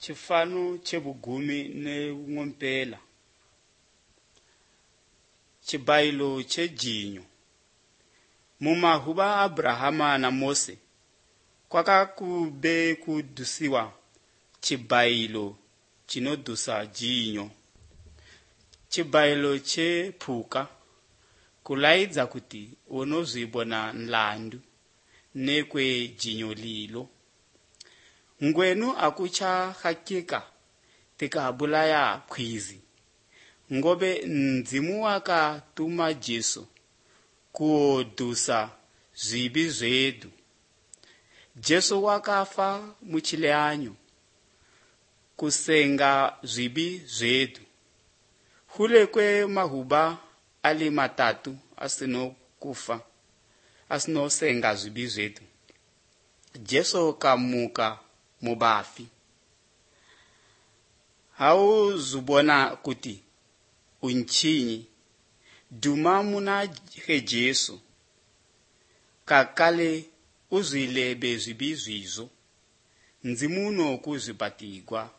Chifano chebugumi ne ngompela. Chibayilo chejinyo. Mumahuba Abrahama na Mose kwaka kube kudusiwa chibayilo chinodusa jinyo. Chibayilo che puka kulaidza kuti onozibona nlandu nekwe jinyo lilo. Ngwenu akucha hakika tikabulaya khwizi ngobe ndzimu waka tuma Jesu kuodusa zibi zedu. Jesu wakafa muchileanyo kusenga zibi zedu. Hule kwe mahuba ali matatu asino kufa asino senga zibi zedu. Jesu kamuka mubafi. Hau zubona kuti unchinyi duma muna he Jesu kakale uzilebe zibi zizo nzimuno kuzibatigwa